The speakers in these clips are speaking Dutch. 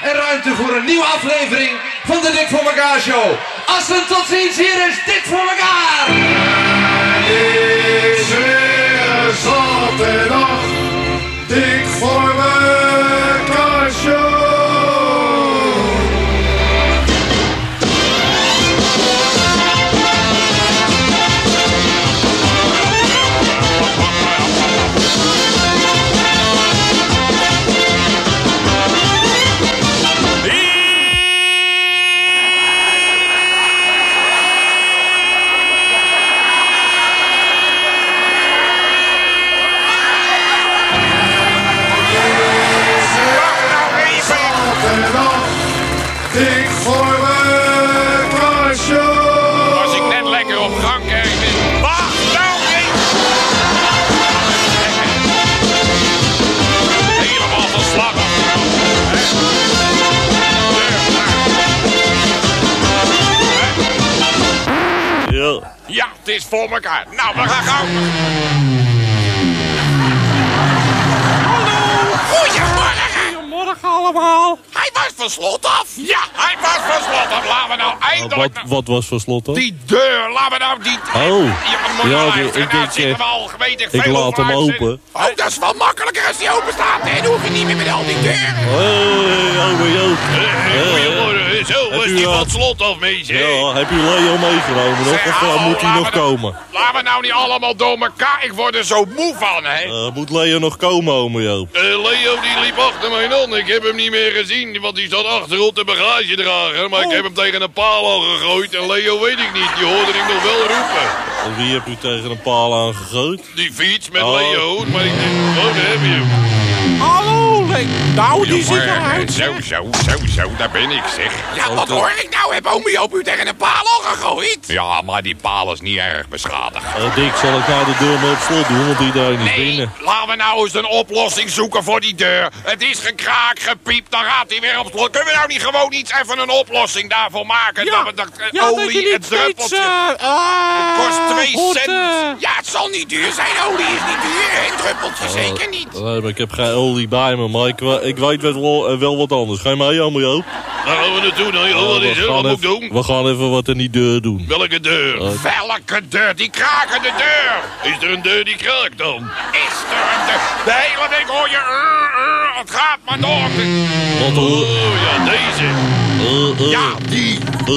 en ruimte voor een nieuwe aflevering van de Dik voor elkaar show. Assen, tot ziens, hier is Dik voor elkaar! Het is weer zaterdag, Dik voor elkaar show. Dik voor elkaar show. Was ik net lekker op gang, hè? Wacht nou niet! Helemaal van slag af. Ja, het is voor elkaar. Nou, we gaan gauw. Hallo! Goedemorgen! Goedemorgen allemaal. Hij was van slot af. Ja, hij was van slot af. Laten we nou eindelijk... Wat was voor slot dan? Die deur, laten we nou die... Oh. Ik laat hem open. Oh, dat is wel makkelijker als die open staat. En dan hoef je niet meer met al die deuren. Goedemorgen. Zo, was die van slot af, meisje. Ja, heb je Leo meegenomen nog? Of moet hij nog komen? Laten we nou niet allemaal door elkaar. Ik word er zo moe van, hè. Moet Leo nog komen, ome Joop? Leo die liep achter mij aan. Ik heb hem niet meer gezien, want die zat achter op de bagagedrager. Maar ik heb hem tegen een paal al gegooid. En Leo weet ik niet, die hoorde ik nog wel roepen. En wie heb u tegen een paal aangegooid? Die fiets met Leo, maar ik denk, oh, daar heb je hem. Hallo, Leo. Nou, die ziet eruit. Zo, daar ben ik, zeg. Ja, wat hoor ik nou? Heb ome Joop u tegen een paal al gegooid? Ja, maar die paal is niet erg beschadigd. Dick, zal ik nou de deur maar op slot doen, want iedereen is binnen. Laten we nou eens een oplossing zoeken voor die deur. Het is gekraak, gepiept, dan gaat hij weer op slot. Kunnen we nou niet gewoon iets even een oplossing daarvoor maken? Ja, dat dat olie, je niet het druppeltje, kost 2 cent. Ja, het zal niet duur zijn. Olie is niet duur en druppeltje zeker niet. Nee, maar ik heb geen olie bij me, maar ik weet wel wat anders. Ga je mee, ome Joop? Waar gaan we naartoe? Wat is er? Wat moet ik doen? We gaan even wat in die deur doen. Welke deur? Welke deur? Die krakende deur. Is er een deur die kraakt dan? Is er een deur? De hele ding hoor je. Het gaat maar door. Oh ja, deze. Ja, die.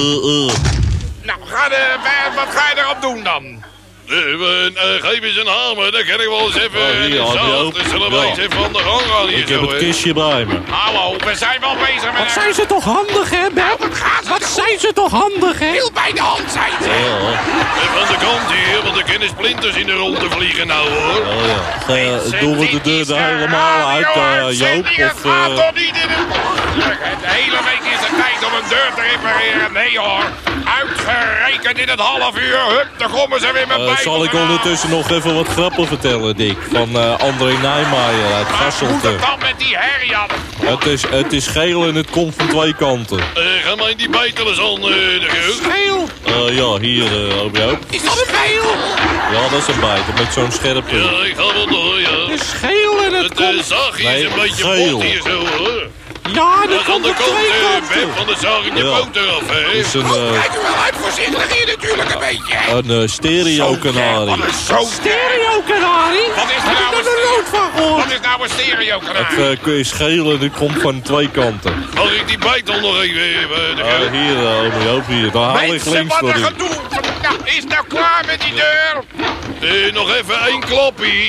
Nou, wat ga je erop doen dan? Geef eens een hamer, dan kan ik wel eens even in de zaal. Dus zullen we eens even aan de gang gaan hier. Ik heb het kistje bij me. Hallo, we zijn wel bezig met... Wat zijn ze toch handig, hè, Beb? Wat zijn ze toch handig, hè? Heel bij de hand zijn ze. Even aan de kant hier, want er kunnen splinters in de ronde vliegen nou, hoor. Doen we de deur er helemaal uit, Joop? Het gaat toch niet in het... De hele week is het tijd om een deur te repareren. Nee, hoor. Uitgerekend in het half uur. Hup, dan komen ze weer met bij. Zal ik ondertussen nog even wat grappen vertellen, Dick? Van André Nijmeijer uit Gasselte. Hoe moet het dan met die herrie aan? Het is geel en het komt van 2 kanten. Ga maar in die bijtelen aan de geus. Geel? Ja, hier, Joop. Is dat een geel? Ja, dat is een bijter met zo'n scherpe. Ja, ik ga wel door, ja. Het is geel en het komt... Het zaagje is een beetje bot hier zo, hoor. Ja, dat komt op 2 kanten. Van de zaag in je boter af, hè. Is een, kijk u wel uit voorzichtig hier natuurlijk een beetje. Een stereo-kanarie. Zo'n stereo-kanarie? Wat is er nou Wat is nou een stereo-kanarie? Het is geel en het komt van 2 kanten. Mag ik die bijtel nog even... hier, ome Joop, hier. Dan haal ik links voor u. Nou, is nou klaar met die deur? Nog even 1 kloppie.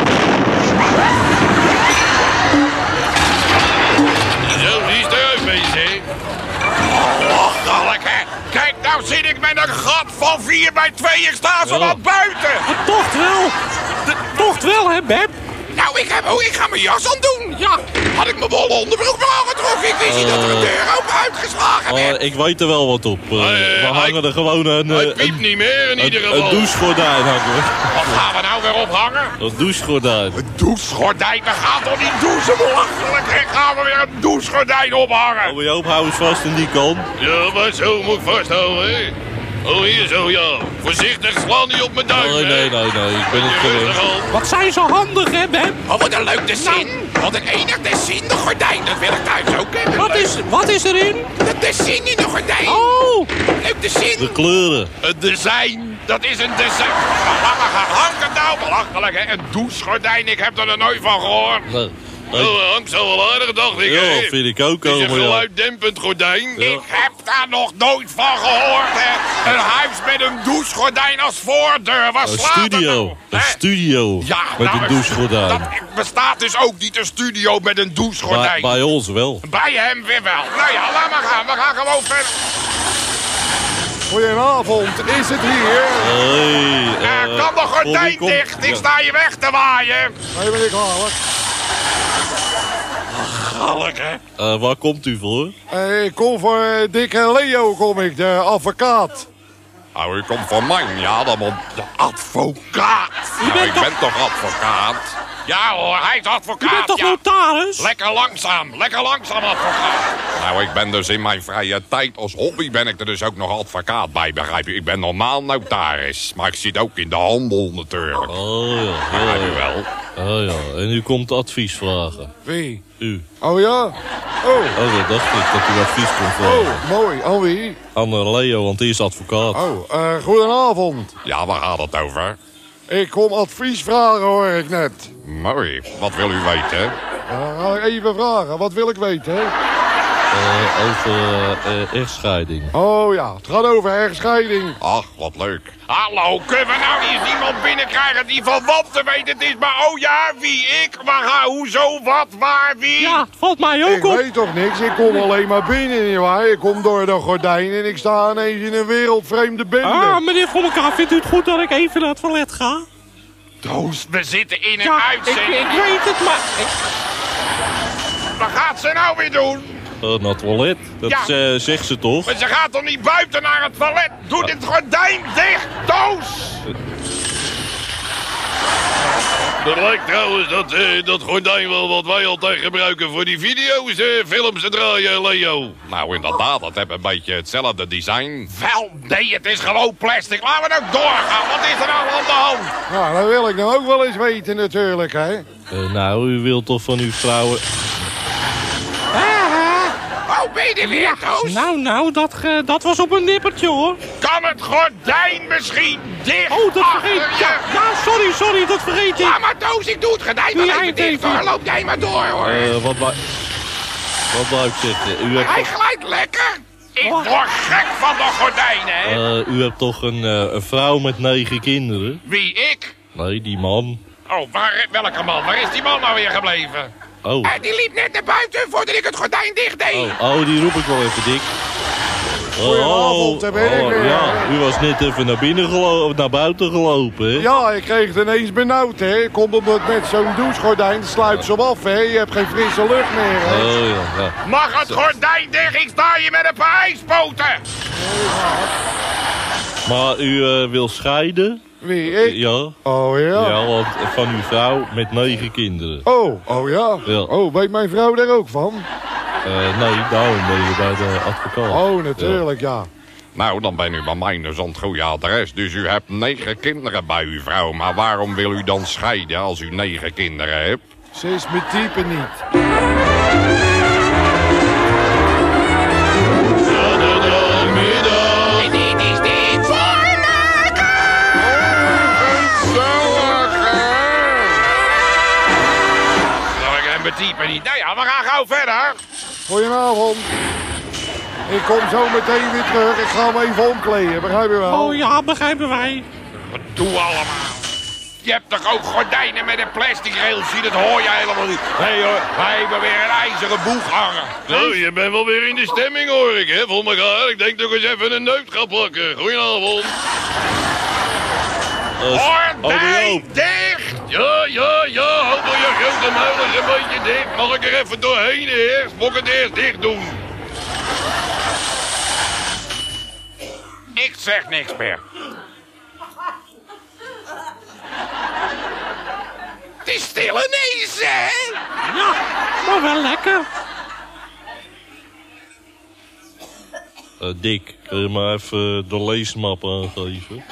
Zo, die is eruit, bezig. Lachelijk, hè? Kijk, nou zit ik met een gat van 4 bij 2. Ik sta zo wat buiten. Tocht wel, hè, Beb? Nou, ik ga mijn jas aan doen. Ja. Had ik mijn wollen onderbroek maar aangetrokken. Ik wist niet dat er een deur open uitgeslagen werd. Ik weet er wel wat op. We hangen er gewoon hij piept niet meer in ieder geval. Een douchegordijn hangen we. Wat gaan we nou weer ophangen? Een douchegordijn. Een douchegordijn? We gaan toch niet douchen, belachelijk. Hè? Gaan we weer een douchegordijn ophangen? Ome Joop, hou eens vast in die kant. Ja, maar zo moet ik vasthouden, hè. Oh, hier zo, ja. Voorzichtig, sla niet op mijn duim, Nee, hè. ik ben het Rustig gewend. aan. Wat zijn ze handig, hè, Beb? Oh, wat een leuk dessin. Wat een enig dessin, de gordijn. Dat wil ik thuis ook hebben. Wat is erin? Dat dessin in de gordijn. Oh, Leuk dessin. De kleuren. Een design. Dat is een design. Laat maar gaan hangen nou. Belachelijk, hè. Een douchegordijn. Ik heb er nog nooit van gehoord. Nee. Oh, hangt zo wel aardig, dacht ik. Ja, hè. vind ik ook. Het is een maar ja. geluiddempend gordijn. Ja. Ik heb daar nog nooit van gehoord, hè. Een huis met een douchegordijn als voordeur. Waar Een slaat het studio. nou? Een Hè? studio. Ja, Met nou, een douchegordijn. Dat bestaat dus ook niet, een studio met een douchegordijn. Bij ons wel. Bij hem weer wel. Nou ja, laat maar gaan. We gaan gewoon verder. Goedenavond, is het hier? Hey, Kan de gordijn kom. dicht? Ik Ja. sta je weg te waaien. Nee, ben ik halen. Gallig, hè? Waar komt u voor? Ik kom voor dikke Leo, kom ik, de advocaat. Nou, u komt van mij, ja, dan moet de advocaat. Nou, ik ben toch advocaat? Ja hoor, hij is advocaat, je bent toch ja. notaris? Lekker langzaam advocaat. Nou, ik ben dus in mijn vrije tijd als hobby ben ik er dus ook nog advocaat bij, begrijp je? Ik ben normaal notaris, maar ik zit ook in de handel natuurlijk. Oh ja, Ja, u wel. Oh ja, en u komt advies vragen. Wie? U. Oh ja? Oh, Dat dacht ik, dat u advies kon vragen. oh, mooi. Aan wie? Aan Leo, want die is advocaat. Oh, goedenavond. Ja, waar gaat het over? Ik kom advies vragen, hoor ik net. Mooi, wat wil u weten? Ga ik even vragen, wat wil ik weten? Over echtscheiding. Oh ja, het gaat over echtscheiding. Ach, wat leuk. Hallo, kunnen we nou eens iemand binnenkrijgen die van wat te weten is? Maar oh ja, wie, ik, waar, hoezo, wat, waar, wie? Ja, het valt mij ook Ik op. weet toch niks, ik kom alleen maar binnen, nietwaar? Ik kom door de gordijn en ik sta ineens in een wereldvreemde bende. Ah, meneer Voor elkaar, vindt u het goed dat ik even naar het toilet ga? Doos, we zitten in een Ja, uitzending. ik weet het, maar... Wat gaat ze nou weer doen? Naar het toilet, dat Ja. zegt ze toch? Maar ze gaat toch niet buiten naar het toilet? Doe dit gordijn dicht, Doos! Het lijkt trouwens dat gordijn wel wat wij altijd gebruiken voor die video's, films te draaien, Leo. Nou, inderdaad, dat heeft een beetje hetzelfde design. Wel, nee, het is gewoon plastic. Laten we nou doorgaan. Wat is er nou aan de hand? Nou, dat wil ik nou ook wel eens weten natuurlijk, hè. Nou, u wilt toch van uw vrouwen... Oh, ben je er weer, Doos? Nou, dat was op een nippertje, hoor. Kan het gordijn misschien dicht Oh, dat achter vergeet je? Ja, sorry, dat vergeet ik. Ja, maar Doos, ik doe het gordijn wel Doe jij even het dicht, even? hoor. Loop jij maar door, hoor. Wat wou ik zeggen? Hij glijdt lekker. Ik word gek van de gordijnen, hè. U hebt toch een vrouw met 9 kinderen? Wie, ik? Nee, die man. Oh, welke man? Waar is die man nou weer gebleven? Oh, Die liep net naar buiten voordat ik het gordijn dicht deed. die roep ik wel even dik. Goedenavond, daar ben ik weer. Ja, u was net even naar buiten gelopen, hè? Ja, ik kreeg het ineens benauwd, hè. Komt omdat met zo'n douchegordijn, dan sluit ze hem af, hè. Je hebt geen frisse lucht meer, hè. Oh ja. Mag het gordijn dicht? Ik sta hier met een paar ijspoten. Maar u wil scheiden? Wie, ik? Ja. Oh ja. Ja, want van uw vrouw met 9 kinderen. Oh ja. Ja. Oh, weet mijn vrouw daar ook van? Nee, daarom ben je bij de advocaat. Oh, natuurlijk, ja. Nou, dan ben u bij mij dus aan het goede adres. Dus u hebt 9 kinderen bij uw vrouw. Maar waarom wil u dan scheiden als u 9 kinderen hebt? Ze is mijn type niet. En dit is dit voor ik mijn type niet. Nou ja, we gaan gauw verder. Goedenavond. Ik kom zo meteen weer terug. Ik ga hem even omkleden, begrijp je wel? Oh ja, begrijpen wij. Wat doe allemaal? Je hebt toch ook gordijnen met een plastic railtje? Dat hoor je helemaal niet. Nee hoor, wij hebben weer een ijzeren boeg hangen. Zo, je bent wel weer in de stemming hoor ik, hè, voor elkaar. Ik denk toch eens even een neut ga pakken. Goedenavond. Gordijn dicht! Ja, houden je grote muil eens een beetje dicht. Mag ik er even doorheen eerst? Moet ik het eerst dicht doen? Ik zeg niks meer. Het is stil ineens, hè? Ja, maar wel lekker. Dick, kun je maar even de leesmap aangeven?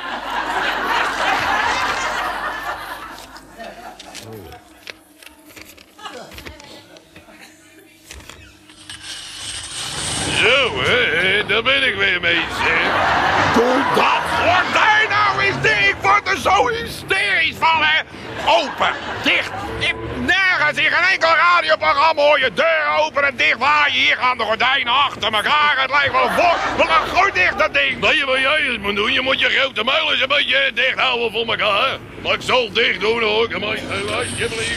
Zo, hè, daar ben ik weer mee, zeg. Doe dat gordijn nou eens dicht. Ik word er zo hysterisch van, hè. Open, dicht. Nergens in geen enkel radioprogramma hoor je deuren open en dicht waaien. Hier gaan de gordijnen achter elkaar. Het lijkt wel een bos. We gaan gooi dicht dat ding. Weet je wat jij eens moet doen? Je moet je grote muil eens een beetje dicht houden voor elkaar. Maar ik zal dicht doen, hoor. Kom maar, alsjeblieft.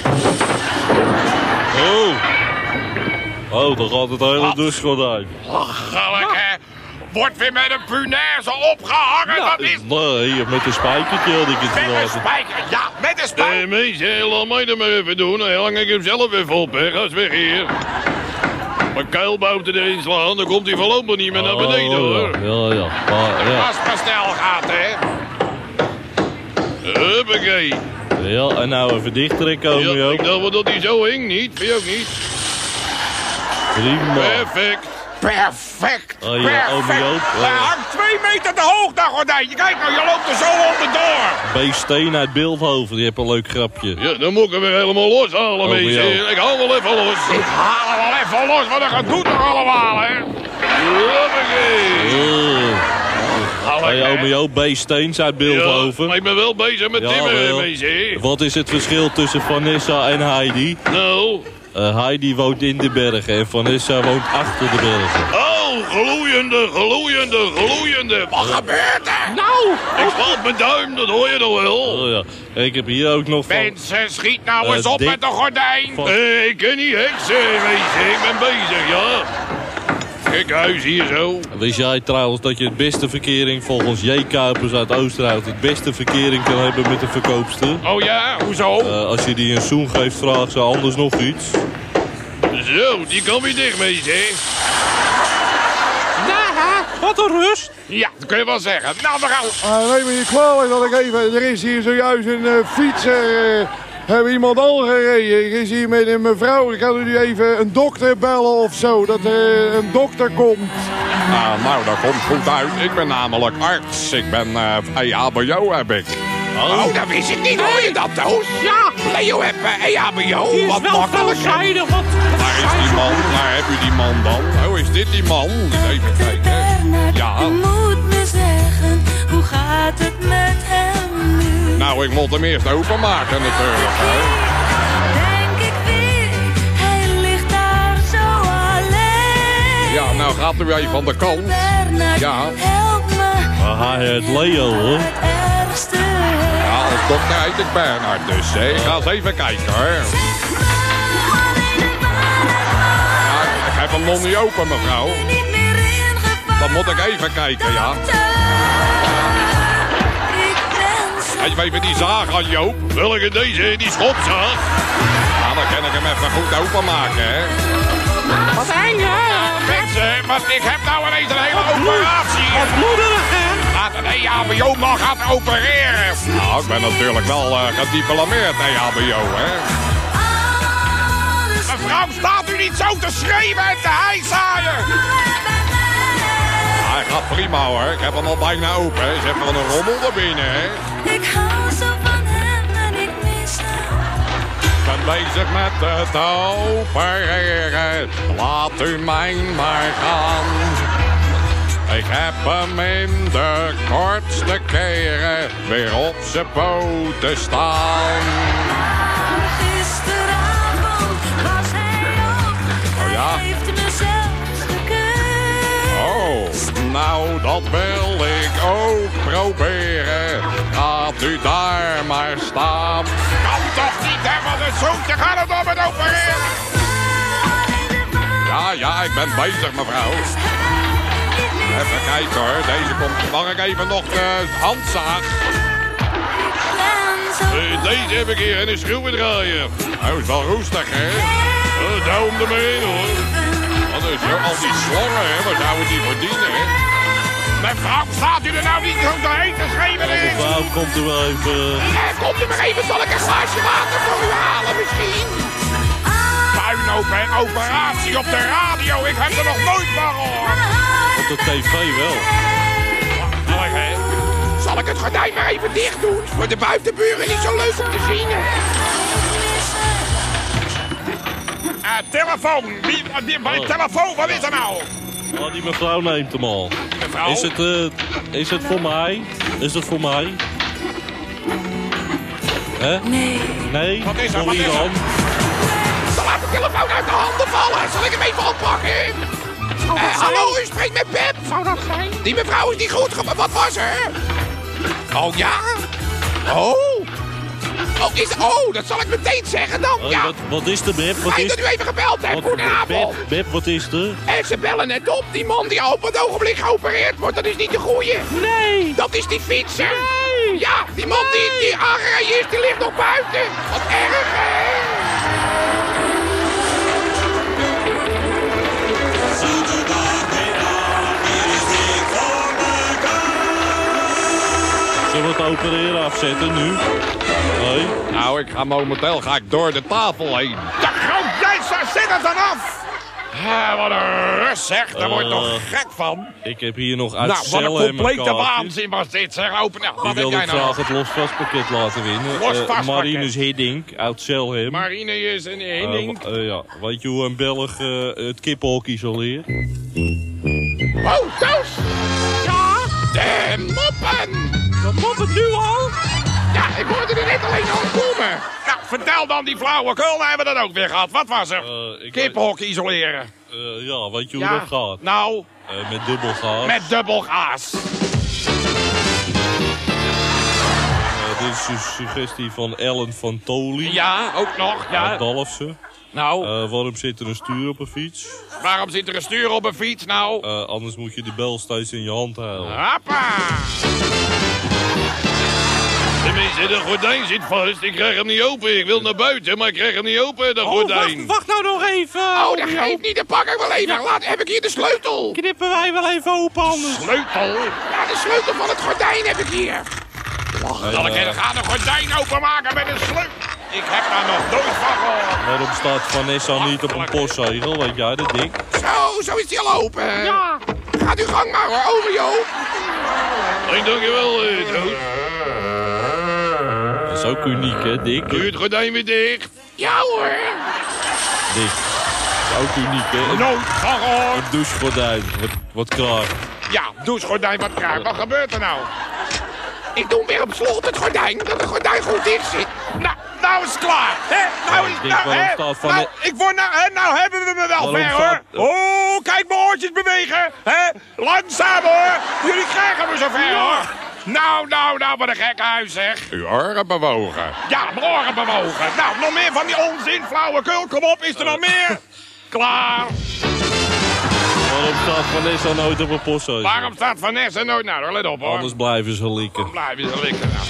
Oh, dan gaat het hele douchegordijn. Lachelijk, hè? Wordt weer met een punaise opgehangen, dat is... Nee, met een spijkertje had ik het Met een gelaten. spijker, ja, met een spijker. Mensen, laat mij dat maar even doen. Dan hang ik hem zelf even op, hè. Ga eens weg hier. Mijn kuilbouten erin slaan, dan komt hij voorlopig niet meer naar beneden, hoor. Ja. Als het maar snel gaat, hè. Huppakee. Ja, en nou even dicht trekken, Ja, Omeo. ik dacht wel dat hij zo hing, niet? Vind je ook niet? Prima. Perfect. Perfect. Oh ja, Perfect. Omeo. Hij hangt 2 meter te hoog, dat gordijntje. Kijk nou, je loopt er zo onderdoor. B. Steen uit Beeldhoven, die heeft een leuk grapje. Ja, dan moet ik hem weer helemaal los halen, Oh, mensen. ja. Ik haal wel even los. Ik haal hem wel even los, want dat gaat doen toch allemaal, hè? Hoppakee. Hey, Omeo, B. Steens uit Beeldhoven. Ja, maar ik ben wel bezig met timmeren, wel. mensen. Wat is het verschil tussen Vanessa en Heidi? Nou? Heidi woont in de bergen en Vanessa woont achter de bergen. Oh, gloeiende. Wat gebeurt er? Nou, Ik val op mijn duim, dat hoor je nog wel. Oh ja, en ik heb hier ook nog van... Mensen, schiet nou eens op Dick met de gordijn. van- Ik ken niet heksen, weet je. Ik ben bezig, ja. Kijk, huis hier zo. Wist jij trouwens dat je het beste verkering volgens J. Kuipers uit Oosterhout... het beste verkering kan hebben met de verkoopster? Oh ja, hoezo? Als je die een zoen geeft, vraagt ze anders nog iets. Zo, die kan weer dicht mee, zeg. ja, wat een rust. Ja, dat kun je wel zeggen. Nou, we gaan... Neem me niet kwalijk dat ik even... Er is hier zojuist een fietser... hebben iemand al gereden. Ik is hier met een mevrouw. Ik kan u even een dokter bellen of zo. Dat er een dokter komt. Nou, dat komt goed uit. Ik ben namelijk arts. Ik ben EHBO heb ik. Oh, dat wist ik niet. Hoor je dat, Toos? Ja, Leo heb EHBO. die is Wat wel makkelijk. veelzijdig. Wat Waar is die man? Waar heb u die man dan? Oh, is dit die man? Even kijken. Ja. U moet me zeggen, hoe gaat het met hem nu? Nou, ik moet hem eerst openmaken natuurlijk. Hè. Denk ik weer, hij ligt daar zo alleen. Ja, nou gaat u even van de kant. Bernard, Ja. help me. Hij heet Leo, hoor. Het ergste. Ja, als dokter heet ik Bernard dus. Hè. Ik ga eens even kijken hoor. Ja, ik heb hem nog niet open, mevrouw. Niet meer in gevaar. Dan moet ik even kijken, ja. Ik ben zo Hij even die zaag aan, Joop. Welke deze? Die schopzaag? Nou, dan kan ik hem even goed openmaken, hè. Wat eng, hè? Mensen, maar ik heb nou ineens een hele operatie. Wat bloederig, hè? Laat een EHBO-man gaat opereren. Nou, ik ben natuurlijk wel gediplomeerd, EHBO, hè. Mevrouw, staat u niet zo te schreeuwen en te hijzaaien? Hij gaat prima, hoor. Ik heb hem al bijna open. Ze hebben wel een rommel er binnen, hè. Ik hou zo van hem en ik mis hem. Ik ben bezig met het opereren. Laat u mij maar gaan. Ik heb hem in de kortste keren weer op zijn poten staan. Gisteravond was hij op. Oh ja? Hij heeft me zelfs gekust. Oh, nou dat wil ik ook proberen. Gaat u daar maar staan. Kan toch niet, hè? Want het zootje gaat het om het opereren. Ja, ik ben bezig, mevrouw. Even kijken hoor, deze komt. Mag ik even nog de handzaag? Deze heb ik hier en een schroevendraaier. Oh, is wel roestig, hè? Duim er maar in, hoor. Wat is er? Al die slangen, hè? Wat zouden die verdienen, hè? Mevrouw, staat u er nou niet zo doorheen te schreeuwen? Mevrouw, komt u wel even... Komt u maar even, zal ik een glaasje water voor u halen misschien? Puin operatie op de radio. Ik heb er nog nooit van gehoord. Op de tv wel. Zal ik het gordijn maar even dicht doen? Voor de buitenburen niet zo leuk om te zien. Telefoon. Telefoon, wat is er nou? Oh, die mevrouw neemt hem al. Mevrouw? Is het voor mij? Is het voor mij? Hè? Nee? Wat is er? Voor wie dan? Dan laat de telefoon uit de handen vallen. Zal ik hem even oppakken? Hallo, u spreekt met Pep. Zou dat zijn? Die mevrouw is niet goed. Wat was er? Oh ja? Oh, dat zal ik meteen zeggen dan. Ja. Wat is er, Beb? Wat Fijn is dat u even gebeld hebt. Goedenavond. Beb, wat is er? En ze bellen net op. Die man die op het ogenblik geopereerd wordt, dat is niet de goeie. Nee! Dat is die fietser. Nee! Ja, die man die aangereden is, die ligt nog buiten. Wat erg, hè? Zullen we het opereren afzetten nu? Nee? Nou, momenteel ga ik door de tafel heen. De groot zet het dan af. Wat een rust, zeg. Daar word je toch gek van. Ik heb hier nog uit Nou, wat cellen een en mijn complete kaartjes. waanzin was dit, zeg. Open, nou, Die wat heb wilde jij ik nou? graag het losvastpakket laten winnen. Losvastpakket. Marinus Hiddink uit Zelhem. Marine is een Henning. Ja. Weet je hoe een Belg het kippenhok isoleert? Oh, Toos! Ja? De moppen! Dat moet het nu al? Ja, ik hoorde er net alleen al komen. Nou, vertel dan die flauwekul, dan hebben we dat ook weer gehad. Wat was er? Kippenhok isoleren. Ja, weet je hoe dat gaat? Nou, Met dubbel gas. met dubbel gaas. Dit is een suggestie van Ellen van Toli. Ja, ook nog, Uit ja. Dalfsen. Nou, Waarom zit er een stuur op een fiets? waarom zit er een stuur op een fiets, nou? Anders moet je de bel steeds in je hand houden. Hoppa! Tenminste, de gordijn zit vast. Ik krijg hem niet open. Ik wil naar buiten, maar ik krijg hem niet open, de gordijn. Wacht nou nog even. Oh, dat geeft niet, dan pak ik wel even. Heb ik hier de sleutel? Knippen wij wel even open anders. Sleutel? Ja, de sleutel van het gordijn heb ik hier. Dan gaat een gordijn openmaken met een sleutel. Ik heb daar nog nooit van gehoord. Waarom staat Vanessa niet op een postzegel? Weet jij dat, Dick? Zo is die al open. Ja. Gaat uw gang maar hoor, over Joop. Hey, dankjewel, Toos. Dat is ook uniek, hè, Dick? Doe je het gordijn weer dicht? Ja hoor. Dick. Dat is ook uniek, hè? Nooit van gehoord. Een douchegordijn. Wat kraak. Ja, douchegordijn, wat kruip. Wat gebeurt er nou? Ik doe hem weer op slot, het gordijn, dat het gordijn goed dicht zit. Nou is het klaar. Hè? Nou is Dick, waarom staat van nou hebben we me wel Waarom ver staat- hoor. Oh, kijk mijn oortjes bewegen. Hè? Langzaam hoor. Jullie krijgen me zover hoor. Nou, wat een gek huis zeg. Uw oren bewogen. Ja, mijn oren bewogen. Nou, nog meer van die onzin, flauwekul. Kom op, is er nog meer? Klaar. Waarom staat Vanessa nooit op een postzegel? Waarom staat Vanessa nooit? Nou, let op hoor. Anders blijven ze likken. Blijf je likken nou.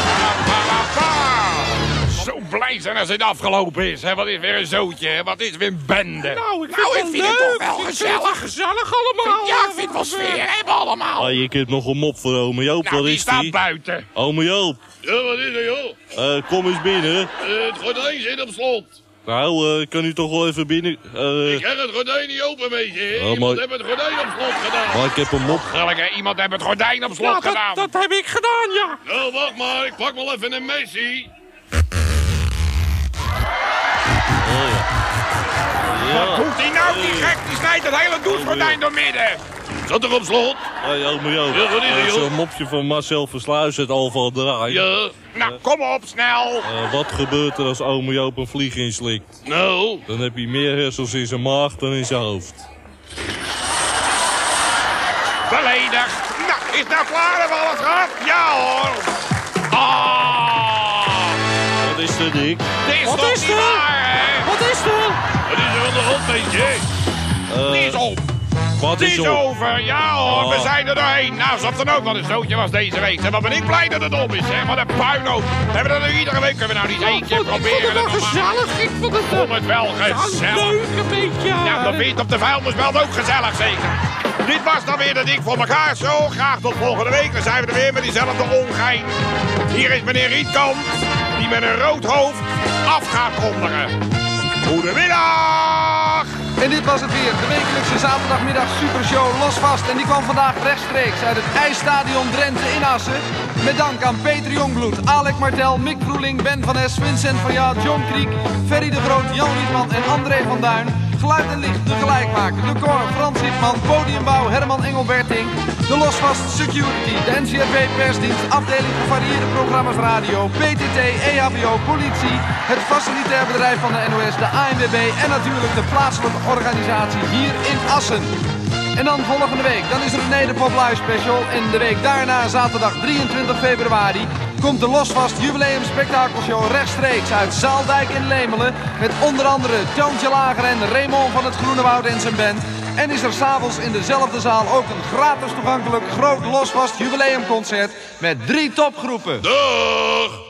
Zo blij zijn als het afgelopen is. Hè? Wat is weer een zootje, hè? Wat is weer een bende. Nou, ik vind vind het toch wel Ik vind gezellig. het gezellig allemaal. Ja, ik vind het wel sfeer hebben allemaal. Ah, je kunt nog een mop voor ome Joop. Nou, Waar die is staat die? buiten. Ome Joop, Ja, wat is er, joh? kom eens binnen. Het gordijn zit op slot. Nou, kan u toch wel even binnen? Ik krijg het gordijn niet open, weet je. Oh, Iemand maar- heeft het gordijn op slot gedaan. Maar ik heb een mop. Gelukkig, iemand heeft het gordijn op slot Ja, gedaan. dat heb ik gedaan, ja. Nou, wacht maar. Ik pak wel even een messie. Wat doet hij nou, die gek? Die snijdt het hele douchegordijn door midden. Zat er op slot? Hey, ome Joop. Ja, wat is er, Dat is joh? een mopje van Marcel Versluis uit Alval Draai. Ja. Nou, kom op, snel. Wat gebeurt er als ome Joop een vlieg inslikt? Nou, Dan heb hij meer hersens in zijn maag dan in zijn hoofd. Beledigd. Nou, is nou klaar? Hebben we alles gehad? Ja hoor. Wat is er, Dick? Dit is Wat toch is niet er? waar, hè? Wat is er? wat is er aan de hand, weet je? Die is op. Wat Die is is op? over. Ja hoor, we Oh. zijn er doorheen. Nou, alsof er ook nog een zootje was deze week. En wat ben ik blij dat het op is, hè? Wat een puinhoop. Hebben we dat nu iedere week? Kunnen we nou niet één keer Ik vond proberen? het wel dat normaal? gezellig. Ik vond het Ik vond het wel gezellig. leuk, een beetje. Ja, dan vind je het op de vuilnisbelt ook gezellig, zeker. Dit was dan weer de Dik voor elkaar show. Graag tot volgende week. Dan zijn we er weer met diezelfde ongein. Hier is meneer Rietkamp, die met een rood hoofd af gaat kondigen. Goedemiddag! En dit was het weer, de wekelijkse zaterdagmiddag supershow Losvast. En die kwam vandaag rechtstreeks uit het IJsstadion Drenthe in Assen. Met dank aan Peter Jongbloed, Alec Martel, Mick Vroeling, Ben van Es, Vincent van Ja, John Kriek, Ferry de Groot, Jan Rietman en André van Duin. Geluid en licht, de gelijkmaker, de koor, Frans Rietman, podiumbouw, Herman Engelberting. De Losvast Security, de NCRV persdienst, afdeling gevarieerde programma's radio, PTT, EHBO, politie, het facilitair bedrijf van de NOS, de ANWB en natuurlijk de plaatselijke organisatie hier in Assen. En dan volgende week, dan is er een Nederpop Live Special. En de week daarna, zaterdag 23 februari, komt de Losvast Jubileum Spektakelshow rechtstreeks uit Zaaldijk in Lemelen. Met onder andere Toontje Lager en Raymond van het Groenewoud en zijn band. En is er s'avonds in dezelfde zaal ook een gratis toegankelijk groot Losvast jubileumconcert met 3 topgroepen. Dag!